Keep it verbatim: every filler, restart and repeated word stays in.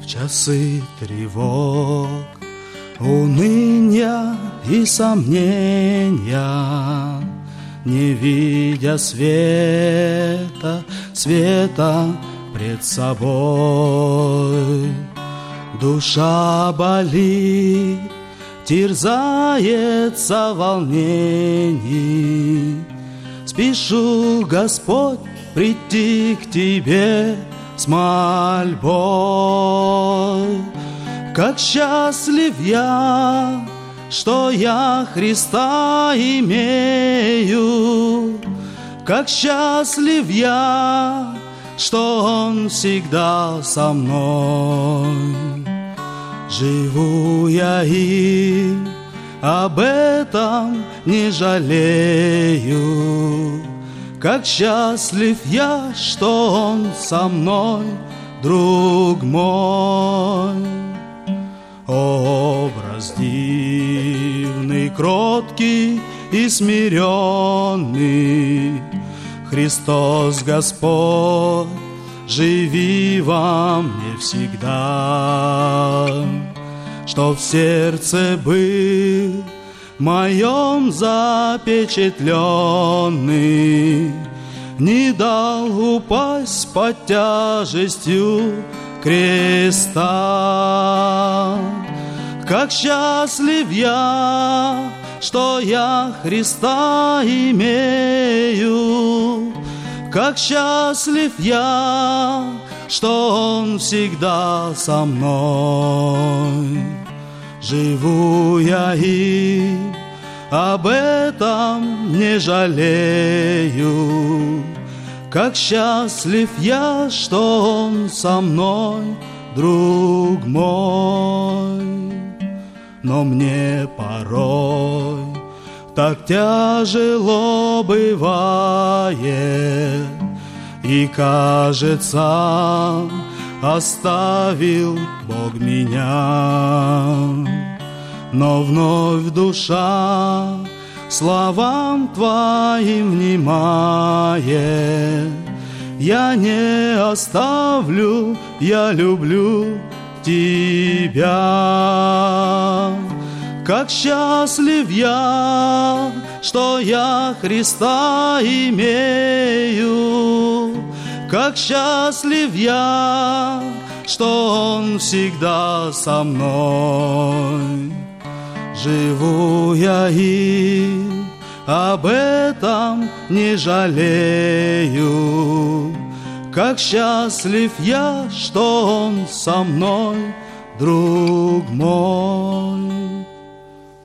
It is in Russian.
часы тревог, уныния и сомнения, не видя света, света пред собой, душа болит, терзается волнений. Спешу, Господь, прийти к Тебе с мольбой. Как счастлив я, что я Христа имею, как счастлив я, что Он всегда со мной. Живу я и об этом не жалею, как счастлив я, что Он со мной, друг мой. Образ дивный, кроткий и смиренный, Христос Господь, живи во мне всегда, что в сердце был моем запечатленный, не дал упасть под тяжестью креста. Как счастлив я, что я Христа имею, как счастлив я, что Он всегда со мной. Живу я и об этом не жалею, как счастлив я, что Он со мной, друг мой. Но мне порой так тяжело бывает, и кажется, оставил Бог меня. Но вновь душа словам Твоим внимает, я не оставлю, я люблю Тебя. Как счастлив я, что я Христа имею, как счастлив я, что Он всегда со мной. Живу я и об этом не жалею, как счастлив я, что Он со мной, друг мой.